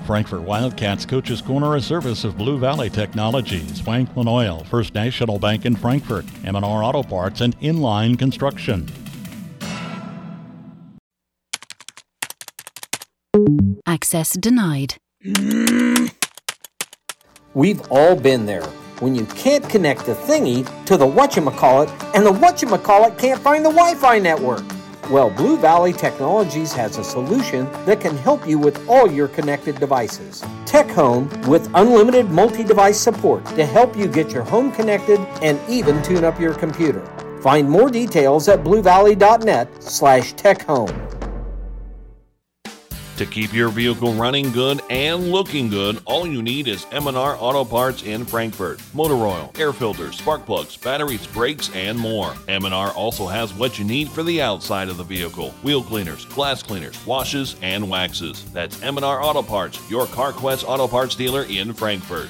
Frankfort Wildcats Coach's Corner, a service of Blue Valley Technologies, Franklin Oil, First National Bank in Frankfort, M&R Auto Parts, and Inline Construction. Access denied. We've all been there when you can't connect the thingy to the whatchamacallit and the whatchamacallit can't find the Wi-Fi network. Well, Blue Valley Technologies has a solution that can help you with all your connected devices. Tech Home with unlimited multi-device support to help you get your home connected and even tune up your computer. Find more details at bluevalley.net/techhome. To keep your vehicle running good and looking good, all you need is M&R Auto Parts in Frankfort. Motor oil, air filters, spark plugs, batteries, brakes, and more. M&R also has what you need for the outside of the vehicle. Wheel cleaners, glass cleaners, washes, and waxes. That's M&R Auto Parts, your CarQuest Auto Parts dealer in Frankfort.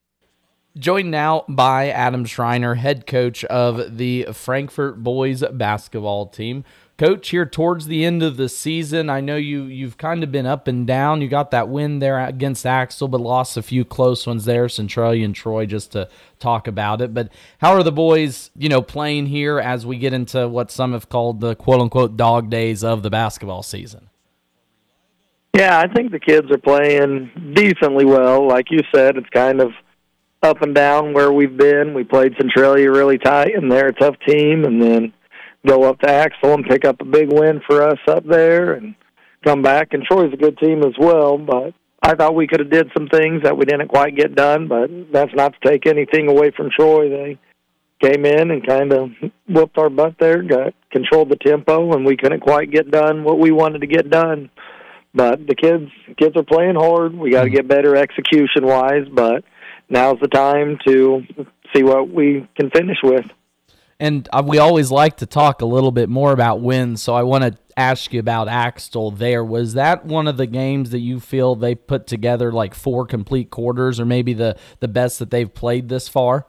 Joined now by Adam Schreiner, head coach of the Frankfort boys basketball team. Coach, here towards the end of the season, I know you've kind of been up and down. You got that win there against Axtell, but lost a few close ones there, Centralia and Troy, just to talk about it. But how are the boys, playing here as we get into what some have called the quote-unquote dog days of the basketball season? Yeah, I think the kids are playing decently well. Like you said, it's kind of up and down where we've been. We played Centralia really tight, and they're a tough team, and then go up to Axtell and pick up a big win for us up there and come back. And Troy's a good team as well, but I thought we could have did some things that we didn't quite get done, but that's not to take anything away from Troy. They came in and kind of whooped our butt there, controlled the tempo, and we couldn't quite get done what we wanted to get done. But the kids are playing hard. We got to get better execution-wise, but now's the time to see what we can finish with. And we always like to talk a little bit more about wins, so I want to ask you about Axtell there. Was that one of the games that you feel they put together like 4 complete quarters, or maybe the best that they've played this far?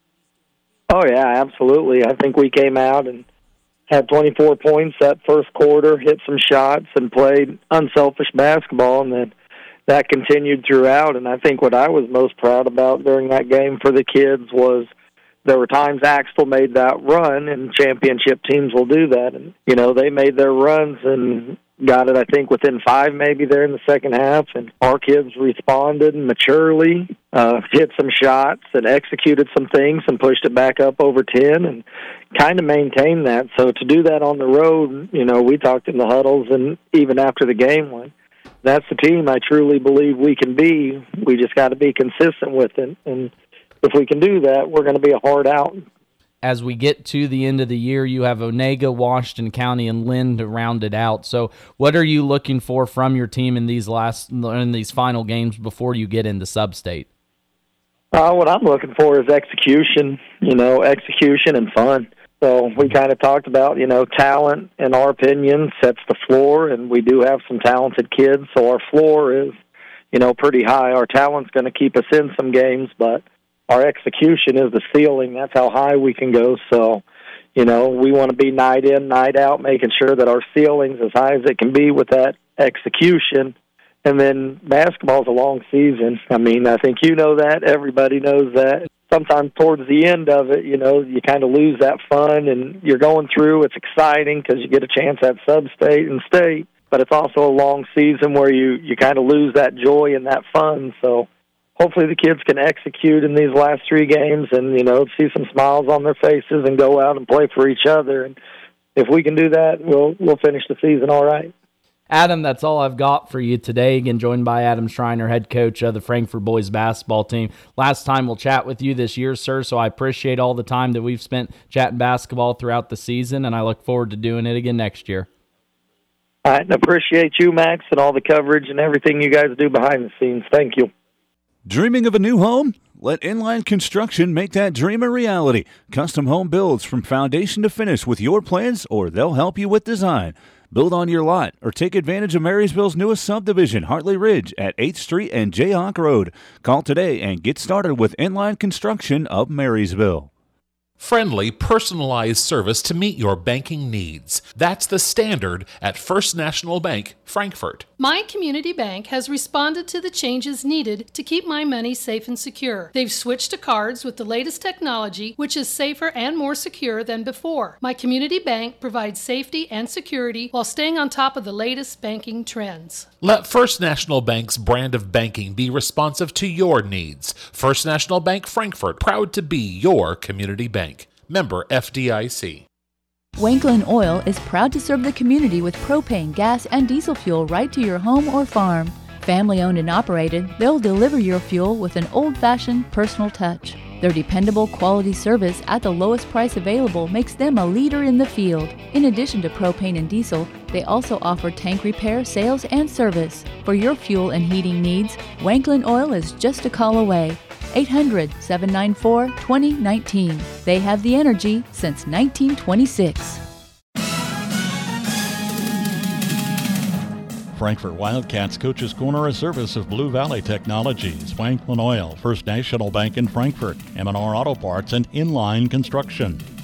Oh, yeah, absolutely. I think we came out and had 24 points that first quarter, hit some shots, and played unselfish basketball, and then that continued throughout. And I think what I was most proud about during that game for the kids was there were times Axtell made that run, and championship teams will do that. And, they made their runs and got it, I think, within 5 maybe there in the second half. And our kids responded maturely, hit some shots and executed some things and pushed it back up over 10 and kind of maintained that. So to do that on the road, we talked in the huddles and even after the game, that's the team I truly believe we can be. We just got to be consistent with it. And if we can do that, we're going to be a hard out. As we get to the end of the year, you have Onega, Washington County, and Lynn to round it out. So what are you looking for from your team in these final games before you get into sub-state? What I'm looking for is execution, execution and fun. So we kind of talked about, talent, in our opinion, sets the floor, and we do have some talented kids, so our floor is, pretty high. Our talent's going to keep us in some games, but our execution is the ceiling. That's how high we can go. So, we want to be night in, night out, making sure that our ceiling's as high as it can be with that execution. And then basketball's a long season. I mean, I think you know that. Everybody knows that. Sometimes towards the end of it, you kind of lose that fun, and you're going through. It's exciting because you get a chance at sub-state and state, but it's also a long season where you kind of lose that joy and that fun. So hopefully the kids can execute in these last 3 games and, see some smiles on their faces and go out and play for each other. And if we can do that, we'll finish the season all right. Adam, that's all I've got for you today. Again, joined by Adam Schreiner, head coach of the Frankfort boys basketball team. Last time we'll chat with you this year, sir, so I appreciate all the time that we've spent chatting basketball throughout the season, and I look forward to doing it again next year. All right, and appreciate you, Max, and all the coverage and everything you guys do behind the scenes. Thank you. Dreaming of a new home? Let Inline Construction make that dream a reality. Custom home builds from foundation to finish with your plans, or they'll help you with design. Build on your lot or take advantage of Marysville's newest subdivision, Hartley Ridge, at 8th Street and Jayhawk Road. Call today and get started with Inline Construction of Marysville. Friendly, personalized service to meet your banking needs. That's the standard at First National Bank, Frankfort. My community bank has responded to the changes needed to keep my money safe and secure. They've switched to cards with the latest technology, which is safer and more secure than before. My community bank provides safety and security while staying on top of the latest banking trends. Let First National Bank's brand of banking be responsive to your needs. First National Bank, Frankfort, proud to be your community bank. Member FDIC. Wanklin Oil is proud to serve the community with propane, gas, and diesel fuel right to your home or farm. Family owned and operated, they'll deliver your fuel with an old-fashioned personal touch. Their dependable quality service at the lowest price available makes them a leader in the field. In addition to propane and diesel, they also offer tank repair, sales, and service. For your fuel and heating needs, Wanklin Oil is just a call away. 800-794-2019. They have the energy since 1926. Frankfort Wildcats Coach's Corner, a service of Blue Valley Technologies, Wanklin Oil, First National Bank in Frankfort, M&R Auto Parts, and Inline Construction.